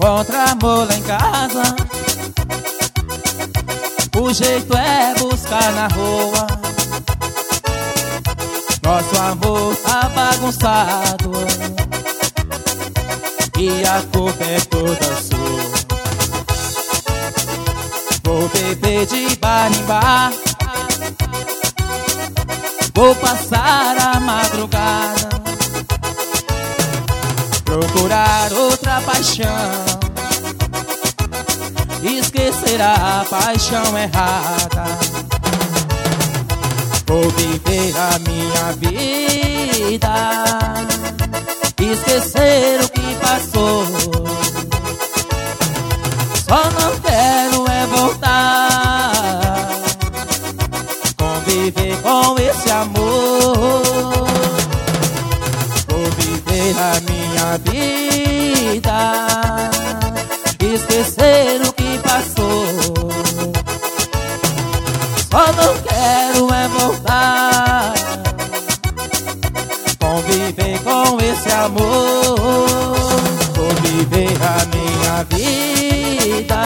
encontra amor lá em casa. O jeito é buscar na rua. Nosso amor tá bagunçado e a culpa é toda sua. Vou beber de bar em bar, vou passar a madrugada, procurar outra paixão, esquecer a paixão errada. Vou viver a minha vida, esquecer o que passou. Só não quero é voltar, conviver com esse amor. Vou viver a minha vida, esquecer o que passou. Só não quero é voltar, conviver com esse amor. Vou viver a minha vida,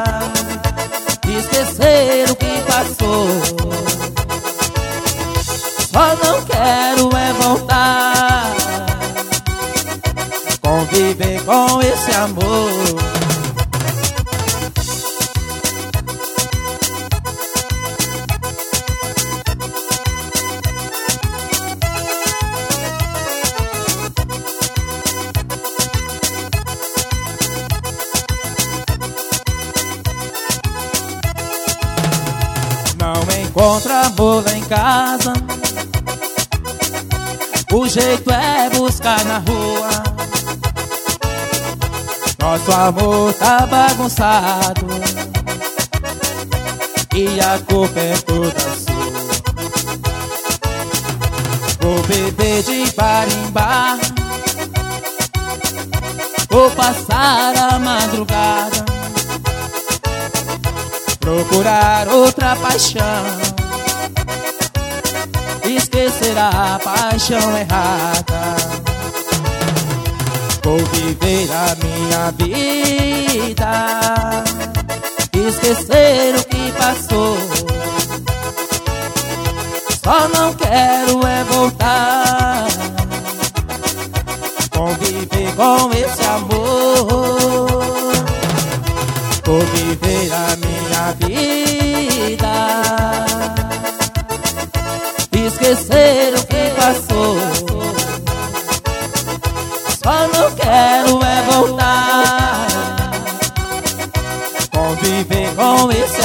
esquecer o que passou. Só não quero é voltar, conviver com esse amor. Não encontra amor lá em casa. O jeito é buscar na rua. Nosso amor tá bagunçado e a culpa é toda sua. Vou beber de bar em bar, vou passar a madrugada, procurar outra paixão, esquecer a paixão errada. Vou viver a minha vida, esquecer o que passou. Só não quero é voltar, conviver com esse amor. Vou viver a minha vida, esquecer o que passou. Só não quero é voltar, conviver com esse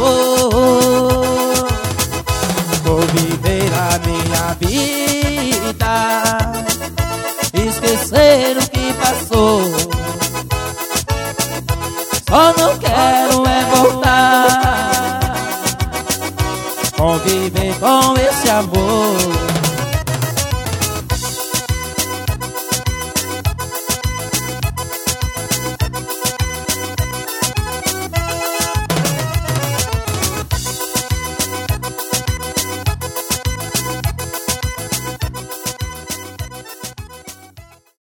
amor. Vou viver a minha vida, esquecer o que passou. Só não quero é voltar, conviver com esse amor.